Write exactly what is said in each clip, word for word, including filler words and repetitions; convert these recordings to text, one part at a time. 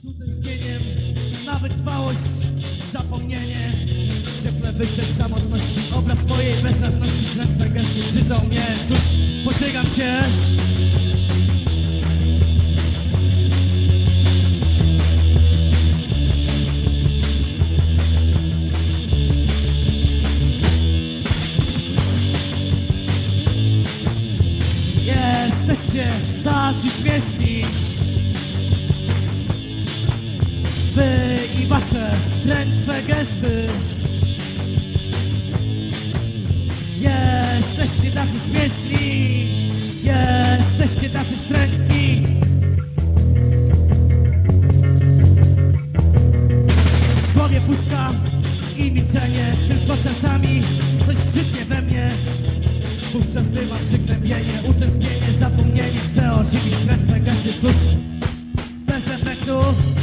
Utęsknieniem, nawet dbałość, zapomnienie. Cieple wyczek samotności, obraz twojej bezradności, klętwe gesty szydzą mnie. Cóż, potykam się. Jesteście tacy śmieszni, wy i wasze drętwe gesty. Jesteście tacy śmieszni, jesteście tacy wstrętni. W głowie pustka i milczenie, tylko czasami coś krzyknie we mnie. Wówczas wzywam przygnębienie, utęsknienie, zapomnienie. Chcę ożywić drętwe gesty, cóż, bez efektu.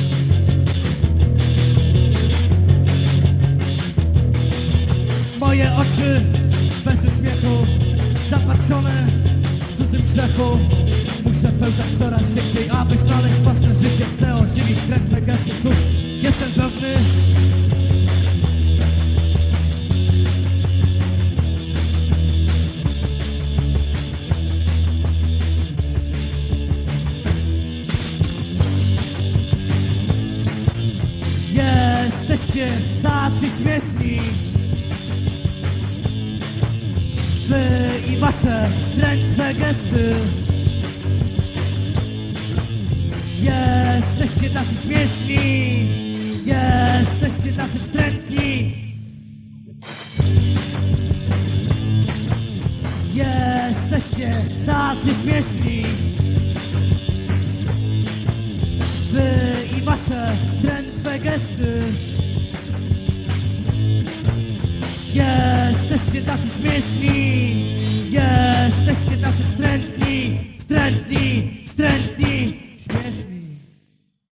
Moje oczy bez uśmiechu, zapatrzone w cudzym grzechu. Muszę pełzać coraz szybciej, aby znaleźć własne życie. Chcę ożywić drętwe gesty, cóż, jestem pewny. Jesteście tacy śmieszni, wy i wasze drętwe gesty. Jesteście tacy śmieszni, jesteście tacy wstrętni. Jesteście tacy śmieszni, wy i wasze drętwe gesty. Jesteście tacy śmieszni, jesteście tacy wstrętni, wstrętni, wstrętni.